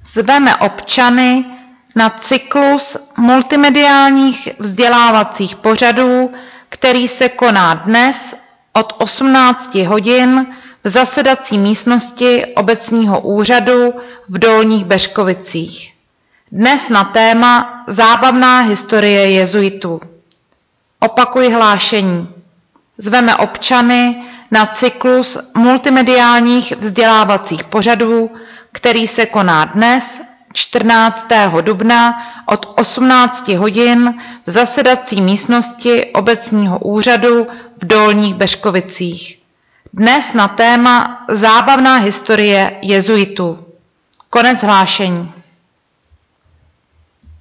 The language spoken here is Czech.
Zveme občany na cyklus multimediálních vzdělávacích pořadů, který se koná dnes od 18 hodin v zasedací místnosti obecního úřadu v Dolních Beřkovicích. Dnes na téma Zábavná historie jezuitů. Opakuji hlášení. Zveme občany na cyklus multimediálních vzdělávacích pořadů, který se koná dnes 14. dubna od 18 hodin v zasedací místnosti obecního úřadu v Dolních Beřkovicích. Dnes na téma Zábavná historie jezuitů. Konec hlášení.